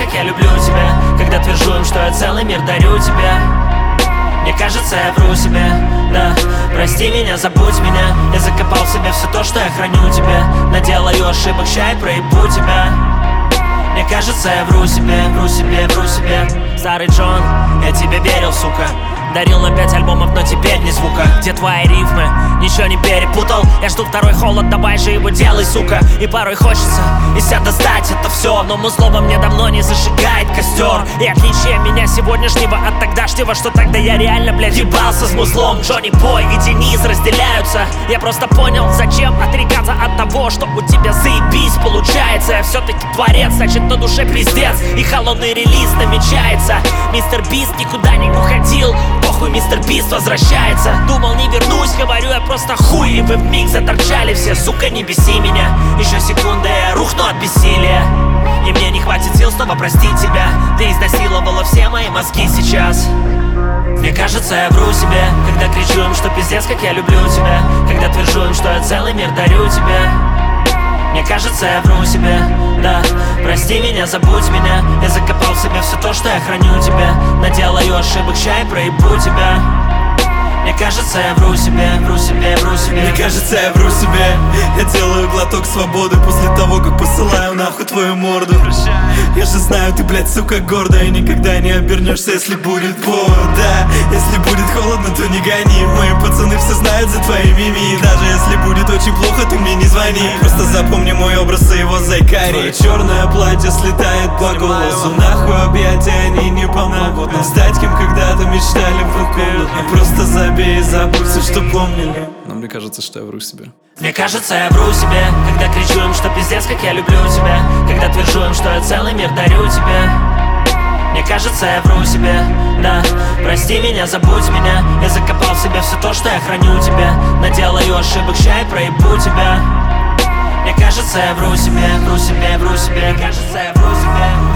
как я люблю тебя, когда твержу им, что я целый мир дарю тебе. Мне кажется, я вру себе, да. Прости меня, забудь меня. Я закопал в себе все то, что я храню тебе. Наделаю ошибок, ща и проебу тебя. Мне кажется, я вру себе, вру себе, вру себе. Старый Джон, я тебе верил, сука. Дарил на 5 альбомов, но теперь ни звука. Где твои рифмы? Ничего не перепутал. Я жду второй холод, давай же его делай, сука. И порой хочется из себя достать это все, но музло во мне давно не зажигает костер. И отличие меня сегодняшнего от тогдашнего, что тогда я реально, блядь, ебался с музлом. Джонни Бой и Денис разделяются. Я просто понял, зачем отрекаться от того, что у тебя заебись получается. Я все-таки творец, значит на душе пиздец. И холодный релиз намечается. Мистер Бист никуда не уходил. Похуй, мистер Бист возвращается. Думал, не вернусь, говорю, я просто хуй. И вы вмиг заторчали все, сука, не беси меня. Еще секунда, я рухну от бессилия. И мне не хватит сил снова простить тебя. Ты изнасиловала все мои мозги сейчас. Мне кажется, я вру себе, когда кричу им, что пиздец, как я люблю тебя. Когда твержу им, что я целый мир дарю тебе. Мне кажется, я вру себе, да. Прости меня, забудь меня. Я закопал в себе все то, что я храню тебе. Наделаю ошибок, ща и проебу тебя. Мне кажется, я вру себе, вру себе, вру себе. Мне кажется, я вру себе. Я делаю глоток свободы после того, как посылаю нахуй твою морду. Я же знаю, ты, блядь, сука, гордая. И никогда не обернешься, если будет повод, да. Если будет холодно, то не гони. Мои пацаны все знают за твои мими. И даже если будет очень плохо, ты мне не звони. Просто запомни мой образ и его зайкари. Твое черное платье слетает по голосу. Нахуй объятия, они не помогут нам стать кем когда-то мечтали в комнату. Просто забей и забудь все, что помнили. Но мне кажется, что я вру себе. Мне кажется, я вру себе, когда кричу им, что пиздец, как я люблю тебя. Когда твержу им, что я целый мир дарю тебе. Мне кажется, я вру себе, да. Прости меня, забудь меня. Я закопал в себе все то, что я храню тебе. Наделаю ошибок, ща и проебу тебя. Мне кажется, я вру себе, вру себе, вру себе. Кажется, я вру себе.